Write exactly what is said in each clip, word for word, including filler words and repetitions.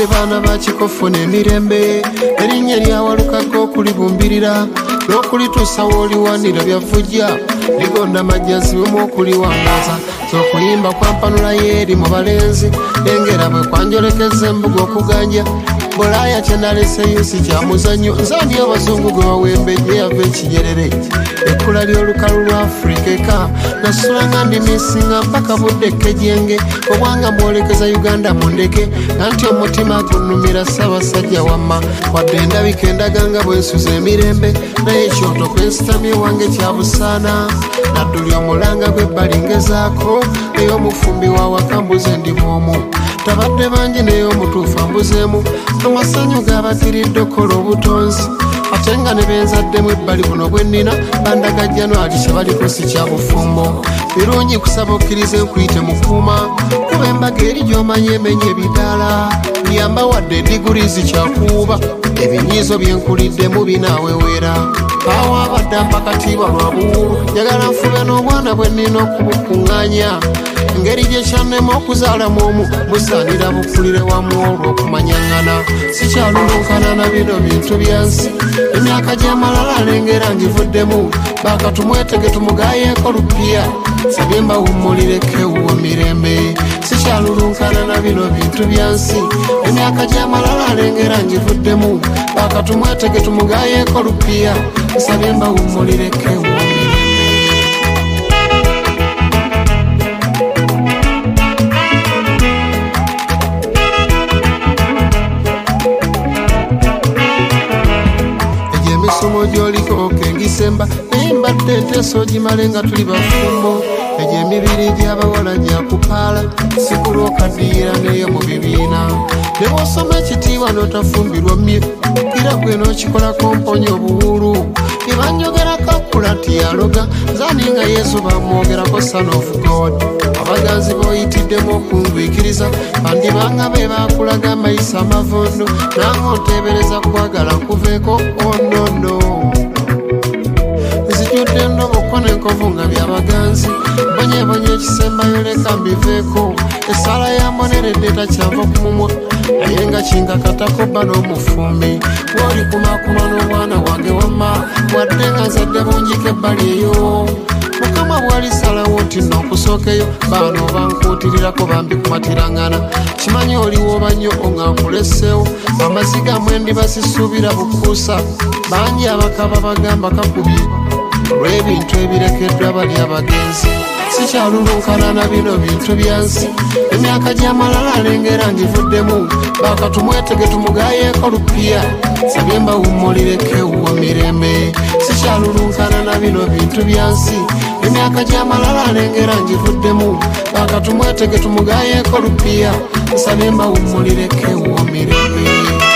tabadde baana bakikofu n'emirembe erinnya lyawalukaga okulibumbirira n'okulituusa wooliwanira byavujja ligonda majjazi wemu okuliwangaza z'okuyimba kwampanula yeeri mu balenzi lengera bwe kwanjolekeza embuga okuganja Bolaya kyenalese yusi kya muzannyo nzani abazungu gwe bawembejje yava ekinyerere ekkula ly'olukalu lwa Afrika eka nasulanga ndimisinga mpaka budde kejenge obwanga mwolekeza Uganda mu ndeke anti omutima gunnumira Ssaabasajja wamma wadde endabika endaganga bwensuza emirembe naye ekyoto kwensitamye wange kya busaana nadduli omulanga gw'ebbali ngezaako ey'omufumbi wawaka mbuze ndi bwomu tabadde bangi naye omutuufu ambuzeemu amasanyu gabatiridde okola obutonzi ate nga ne benzaddemu ebbali buno bwe nnina bandaga Januari kye baliko si kya bufumbo birungi kusaba okkirize nkuyite mukuuma kuba embaga eri gy'omanya emenya ebidaala nyamba wadde digurizi kyakuuba ebinyiizo byenkuluddemu binaawewera awo abadde ampakatiibwa lwa buwulu njagala nfube n'obwana bwe nnina okubukuŋŋaanya engeri gye kyannema okuzaalamu omu busaanira bukulire wamu olw'okumanyaŋŋana sikyalulunkana na bino bintu byansi emyaka gy'amalala alengera ngivuddemu baakatumwetege tumugayeeko lupiya sabye mbawummulireko ewuwo mirembe sikyalulunkana na bino bintu byansi emyaka gy'amalala alengera ngivuddemu baakatumwetege tumugayeeko lupiya sabye mbawummulireko ewuwo mirembe. Emisomo gy'oliko kengisemba embadde enteeso gimale nga tuli bafumbo egyo emibiri gy'abawala gyakupaala sikulwokaddiira neyo mu bibiina ne bw'osoma ekitiibwa n'otafumbirwa mmye era gwe n'okikolako mponya obuwulu bye banjogerako akula tiyaloga zani nga Yesu bamwogerako son of God abaganzi b'oyitiddemu okundwikiriza bandibanga be bakulaga amayisa amavondo nange onteebereza kwagala nkuveeko onono zijjudde endoboko n'enkovu nga byabaganzi bonyebonye ekisembayo leka mbiveeko essala yamboneredde takyanva ku mumwa naye nga kingakatako bba n'omufumbi woli kumakuma n'omwana wange wamma wadde nga nzadde bunjiko ebbali eyo mukama bw'alisalawo nti n'okusookeyo baano bankuutirirako bambi kumatirangana kimanyi oliwooba nnyo nga nkuleseewo amaziga mwendi basisuubira bukuusa bangi abakaba bagamba kakubye olw'ebintu ebirekeddwa bali abagenzi sikyalulunkana na bino bintu byansi emyaka gy'amalala alengera ngivuddemu baakatumwetege tumugayeeko lupiya sabye mbawummulireko ewuwo mirembe sikyalulunkana na bino bintu byansi emyaka gy'amalala alengera ngivuddemu baakatumwetege tumugayeeko lupiya sabye mbawummulireko ewuwo mirembe.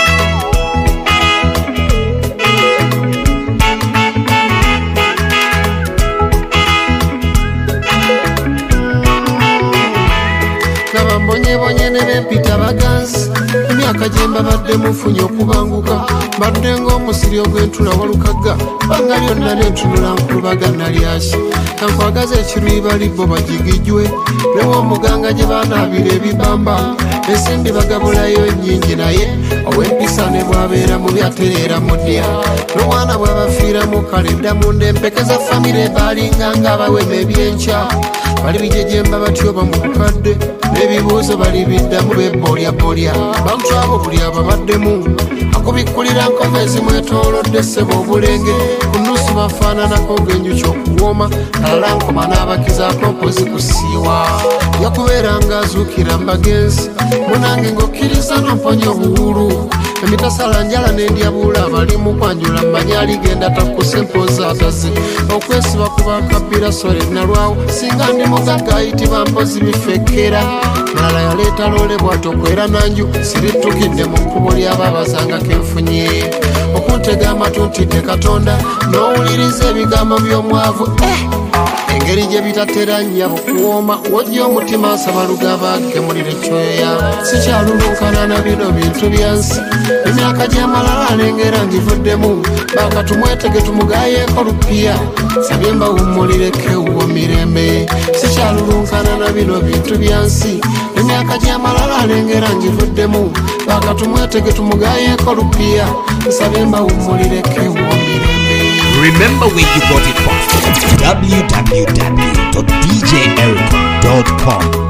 Mbonyebonye ne bempita baganzi emyaka gye mbabadde mufunye okubanguka mbadde ng'omusiri ogw'entula walukaga banga lyonna n'entunula nkulubaga nalyaki kankwagaza ekirwiba libbo bagigijwe new'omuganga gye banaabira ebibamba ensimbi bagabulayo ennyingi naye ow'empisa ne bwabeera mu byatereera mu ddya n'omwana bw'abafiiramu kale ddamu ndempekeza famire baalinga ng'abawema ebyenkya bali bijejemba batyoba mu bukadde n'ebibuuzo bali biddamu bebbolyabolya bantu abo buli ababaddemu akubikkulira nkova ezimwetoolodde ssebo obulenge ku nnusu bafaananako ng'enjuki okuwooma alala nkoma n'abakizaako mpozi kusiiwa yakubeera ng'azuukira mbagenzi munange ng'okkiriza n'omponya obuwulu emitasala njala n'endyabuula abalimu kwanjula mmanya aligenda takkuse mpozi ataze okwesiba ku bakabbira sole nalwawo singa ndi mugagga ayitibwa mpozi bifekkera malala yaleeta loole bwatokwera nanju siritukidde mu kkubo ly'abaabazangako enfunye okuntega amatu ntidde katonda n'owuliriza ebigambo by'omwavu eh! engeri gye bitatera nnyabo kuwooma wojja omutima asaba lugaba gemulire kyoya sikyalulunkana na bino bintu byansi emyaka gy'amalala alengera ngivuddemu baakatumwetege tumugayeeko lupiya sabye mbawummulireko ewuwo mirembe sikyalulunkana na bino bintu byansi emyaka gy'amalala alengera ngivuddemu paka tumwetege tumugayeeko lupiya nsabye mbawummulireko ewomirembe. Remember where you got it from. w w w dot d j eric dot com